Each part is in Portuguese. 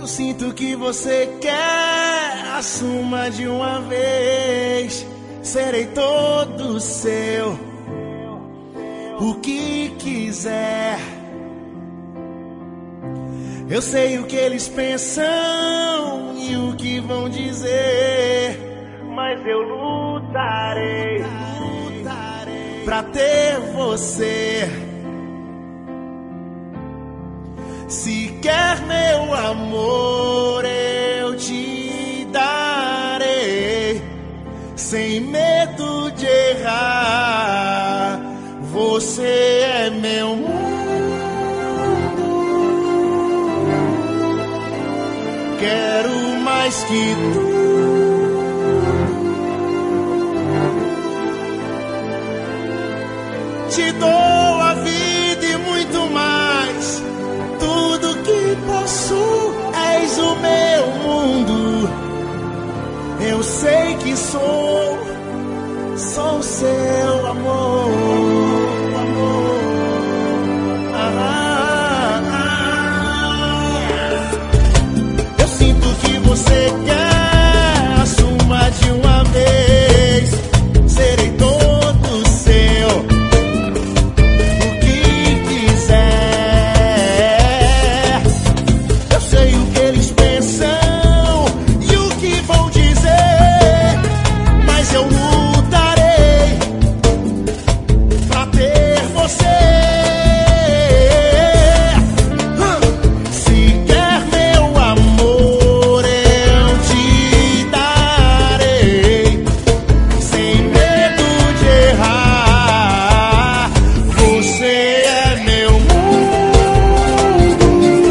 Eu sinto que você quer, assuma de uma vez. Serei todo seu, o que quiser. Eu sei o que eles pensam e o que vão dizer, mas eu lutarei pra ter você. Se quer meu amor, eu te darei, sem medo de errar. Você é meu mundo. Quero mais que tu. Te dou a vida e muito mais. Tudo que possuo, és o meu mundo. Eu sei que sou seu amor. Eu sinto que você quer, assuma de uma vez. Serei todo seu, o que quiser. Eu sei o que eles pensam e o que vão dizer, mas eu lutarei pra ter você. Se quer meu amor, eu te darei, sem medo de errar. Você é meu mundo.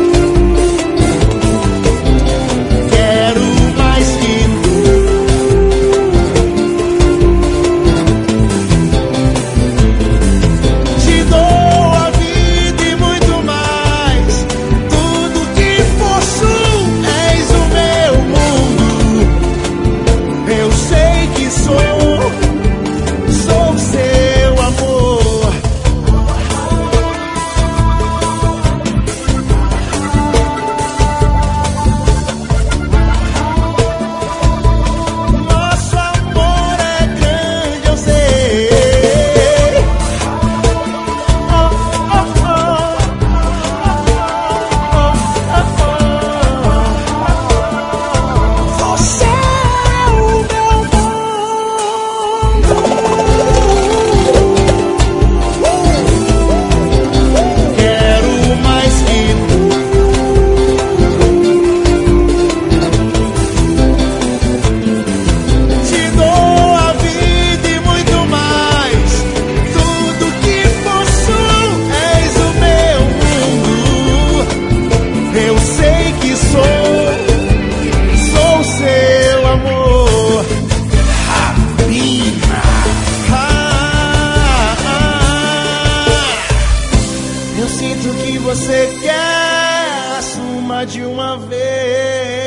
Quero mais que tu. Te dou a vida e muito mais. Tudo que possuo, és o meu mundo. Eu sei que sou seu amor. Nosso amor é grande, eu sei. Você é o meu mundo. Quero mais que tu. Te dou a vida e muito mais. Tudo que possuo, és o meu mundo. Eu sei que sou seu amor. Rabina. Eu sinto que você quer, assuma de uma vez.